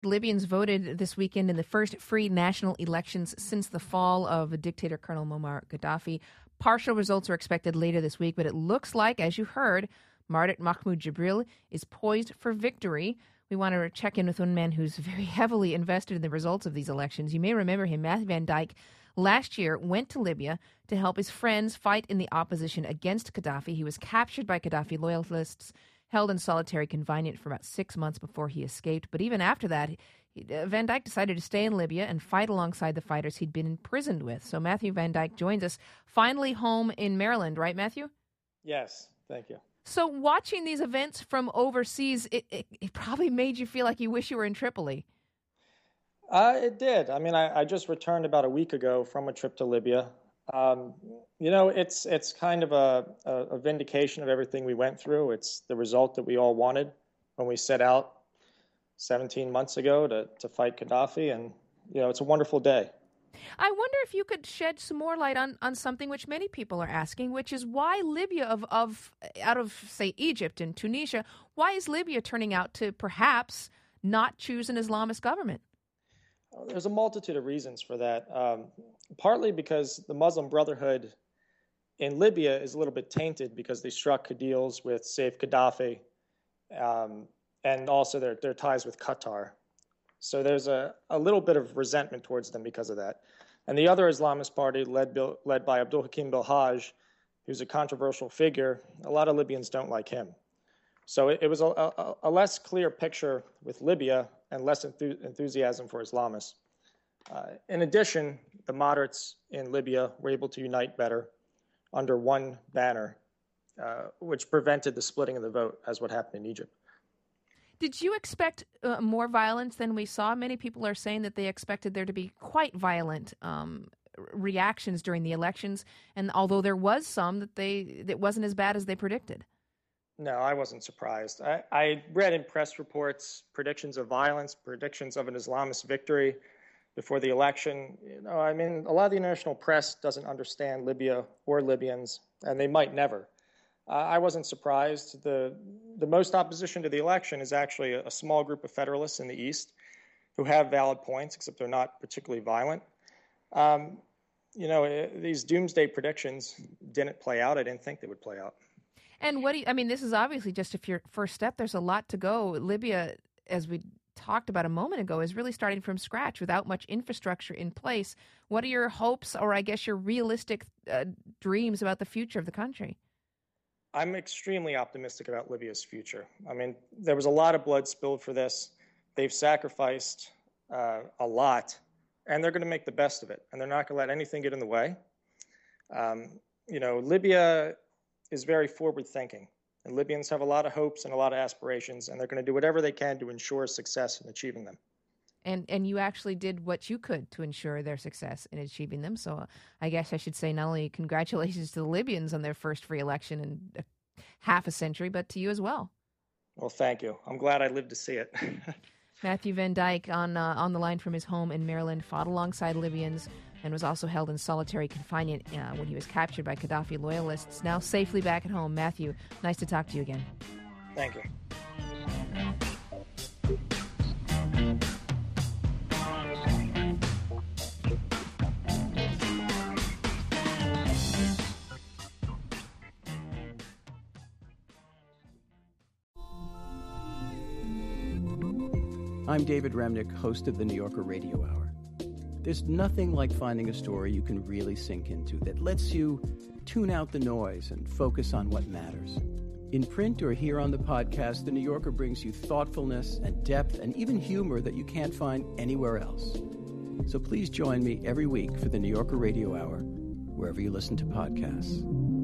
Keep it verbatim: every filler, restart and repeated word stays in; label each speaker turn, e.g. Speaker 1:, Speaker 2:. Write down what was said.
Speaker 1: Libyans voted this weekend in the first free national elections since the fall of dictator Colonel Muammar Gaddafi. Partial results are expected later this week, but it looks like, as you heard, Mardat Mahmoud Jibril is poised for victory. We want to check in with one man who's very heavily invested in the results of these elections. You may remember him, Matthew Van Dyke. Last year, went to Libya to help his friends fight in the opposition against Gaddafi. He was captured by Gaddafi loyalists, held in solitary confinement for about six months before he escaped. But even after that, he, uh, Van Dyke decided to stay in Libya and fight alongside the fighters he'd been imprisoned with. So Matthew Van Dyke joins us finally home in Maryland, right, Matthew?
Speaker 2: Yes, thank you.
Speaker 1: So watching these events from overseas, it, it, it probably made you feel like you wish you were in Tripoli.
Speaker 2: Uh, it did. I mean, I, I just returned about a week ago from a trip to Libya. Um, you know, it's it's kind of a, a, a vindication of everything we went through. It's the result that we all wanted when we set out seventeen months ago to, to fight Gaddafi. And, you know, it's a wonderful day.
Speaker 1: I wonder if you could shed some more light on, on something which many people are asking, which is why Libya, of, of out of, say, Egypt and Tunisia, why is Libya turning out to perhaps not choose an Islamist government?
Speaker 2: There's a multitude of reasons for that. Um, partly because the Muslim Brotherhood in Libya is a little bit tainted because they struck deals with Saif Gaddafi um, and also their, their ties with Qatar. So there's a, a little bit of resentment towards them because of that. And the other Islamist party led, led by Abdul Hakim Bilhaj, who's a controversial figure, a lot of Libyans don't like him. So it, it was a, a, a less clear picture with Libya and less enth- enthusiasm for Islamists. Uh, in addition, the moderates in Libya were able to unite better under one banner, uh, which prevented the splitting of the vote, as what happened in Egypt.
Speaker 1: Did you expect uh, more violence than we saw? Many people are saying that they expected there to be quite violent um, reactions during the elections, and although there was some, that they that wasn't as bad as they predicted.
Speaker 2: No, I wasn't surprised. I, I read in press reports predictions of violence, predictions of an Islamist victory before the election. You know, I mean, a lot of the international press doesn't understand Libya or Libyans, and they might never. Uh, I wasn't surprised. The the most opposition to the election is actually a, a small group of Federalists in the East who have valid points, except they're not particularly violent. Um, you know, it, these doomsday predictions didn't play out. I didn't think they would play out.
Speaker 1: And what do you, I mean, this is obviously just a first step. There's a lot to go. Libya, as we talked about a moment ago, is really starting from scratch without much infrastructure in place. What are your hopes, or I guess your realistic uh, dreams about the future of the country?
Speaker 2: I'm extremely optimistic about Libya's future. I mean, there was a lot of blood spilled for this. They've sacrificed uh, a lot, and they're going to make the best of it, and they're not going to let anything get in the way. Um, you know, Libya is very forward-thinking, and Libyans have a lot of hopes and a lot of aspirations, and they're going to do whatever they can to ensure success in achieving them.
Speaker 1: And and you actually did what you could to ensure their success in achieving them. So I guess I should say not only congratulations to the Libyans on their first free election in a half a century, but to you as well.
Speaker 2: Well, thank you. I'm glad I lived to see it.
Speaker 1: Matthew Van Dyke on uh, on the line from his home in Maryland, fought alongside Libyans and was also held in solitary confinement uh, when he was captured by Gaddafi loyalists. Now safely back at home. Matthew, nice to talk to you again.
Speaker 2: Thank you.
Speaker 3: I'm David Remnick, host of the New Yorker Radio Hour. There's nothing like finding a story you can really sink into that lets you tune out the noise and focus on what matters. In print or here on the podcast, the New Yorker brings you thoughtfulness and depth and even humor that you can't find anywhere else. So please join me every week for the New Yorker Radio Hour, wherever you listen to podcasts.